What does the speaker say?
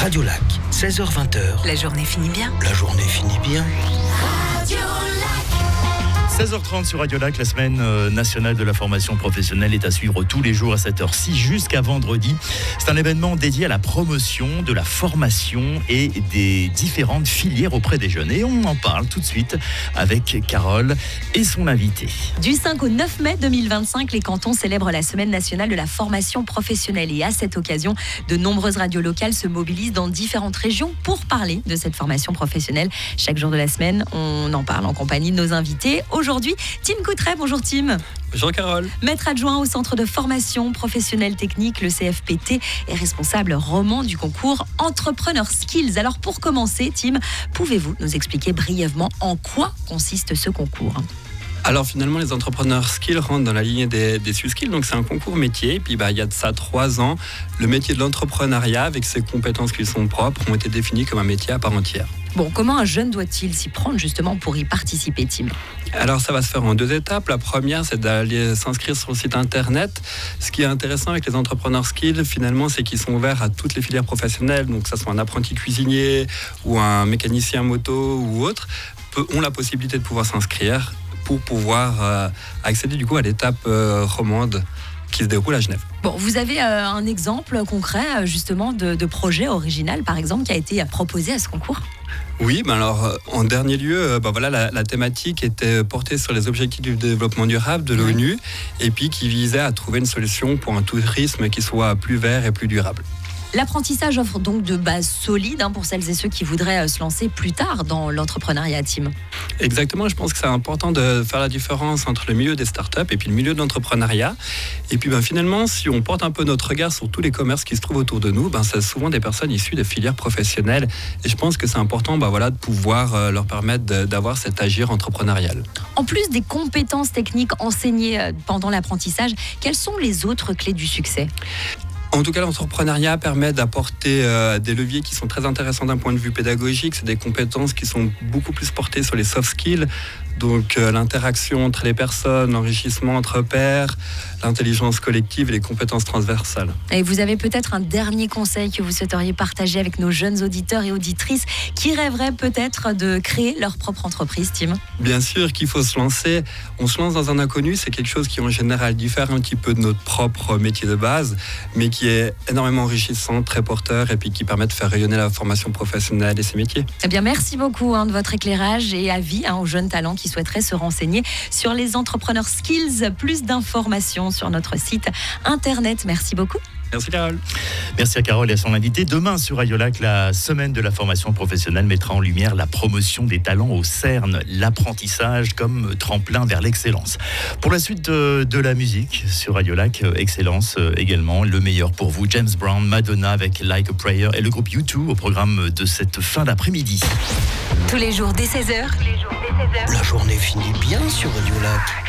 Radio Lac, 16h-20h. La journée finit bien. La journée finit bien. 16h30 sur Radio Lac, la semaine nationale de la formation professionnelle est à suivre tous les jours à cette heure-ci jusqu'à vendredi. C'est un événement dédié à la promotion de la formation et des différentes filières auprès des jeunes. Et on en parle tout de suite avec Carole et son invité. Du 5 au 9 mai 2025, les cantons célèbrent la semaine nationale de la formation professionnelle. Et à cette occasion, de nombreuses radios locales se mobilisent dans différentes régions pour parler de cette formation professionnelle. Chaque jour de la semaine, on en parle en compagnie de nos invités. Aujourd'hui, Tim Coutret. Bonjour Tim. Bonjour Carole. Maître adjoint au Centre de formation professionnelle technique, le CFPT, et responsable roman du concours Entrepreneur Skills. Alors pour commencer, Tim, pouvez-vous nous expliquer brièvement en quoi consiste ce concours ? Alors finalement, les entrepreneurs skills rentrent dans la lignée des SUSkills, donc c'est un concours métier. Et puis il y a de ça 3 ans, le métier de l'entrepreneuriat, avec ses compétences qui sont propres, ont été définis comme un métier à part entière. Bon, comment un jeune doit-il s'y prendre justement pour y participer, Tim ? Alors ça va se faire en 2 étapes. La première, c'est d'aller s'inscrire sur le site internet. Ce qui est intéressant avec les entrepreneurs skills, finalement, c'est qu'ils sont ouverts à toutes les filières professionnelles. Donc que ça soit un apprenti cuisinier ou un mécanicien moto ou autre, ont la possibilité de pouvoir s'inscrire pour pouvoir accéder du coup à l'étape romande qui se déroule à Genève. Bon, vous avez un exemple concret justement de projet original, par exemple, qui a été proposé à ce concours ? Oui, alors en dernier lieu, la thématique était portée sur les objectifs du développement durable de l'ONU et puis qui visait à trouver une solution pour un tourisme qui soit plus vert et plus durable. L'apprentissage offre donc de bases solides pour celles et ceux qui voudraient se lancer plus tard dans l'entrepreneuriat, Tim. Exactement, je pense que c'est important de faire la différence entre le milieu des startups et puis le milieu de l'entrepreneuriat. Et puis finalement, si on porte un peu notre regard sur tous les commerces qui se trouvent autour de nous, c'est souvent des personnes issues de filières professionnelles. Et je pense que c'est important de pouvoir leur permettre d'avoir cet agir entrepreneurial. En plus des compétences techniques enseignées pendant l'apprentissage, quelles sont les autres clés du succès ? En tout cas, l'entrepreneuriat permet d'apporter des leviers qui sont très intéressants d'un point de vue pédagogique. C'est des compétences qui sont beaucoup plus portées sur les soft skills, donc l'interaction entre les personnes, l'enrichissement entre pairs, l'intelligence collective et les compétences transversales. Et vous avez peut-être un dernier conseil que vous souhaiteriez partager avec nos jeunes auditeurs et auditrices qui rêveraient peut-être de créer leur propre entreprise, Tim ? Bien sûr qu'il faut se lancer. On se lance dans un inconnu, c'est quelque chose qui en général diffère un petit peu de notre propre métier de base, mais qui est énormément enrichissant, très porteur et puis qui permet de faire rayonner la formation professionnelle et ses métiers. Eh bien, merci beaucoup de votre éclairage et avis aux jeunes talents qui souhaiteraient se renseigner sur les entrepreneurs skills. Plus d'informations sur notre site internet. Merci beaucoup. Merci Carole. Merci à Carole et à son invité. Demain sur Radio Lac, la semaine de la formation professionnelle mettra en lumière la promotion des talents au CERN, l'apprentissage comme tremplin vers l'excellence. Pour la suite de la musique sur Radio Lac, excellence également, le meilleur pour vous, James Brown, Madonna avec Like a Prayer et le groupe U2 au programme de cette fin d'après-midi. Tous les jours dès 16h. La journée finit bien sur Radio Lac.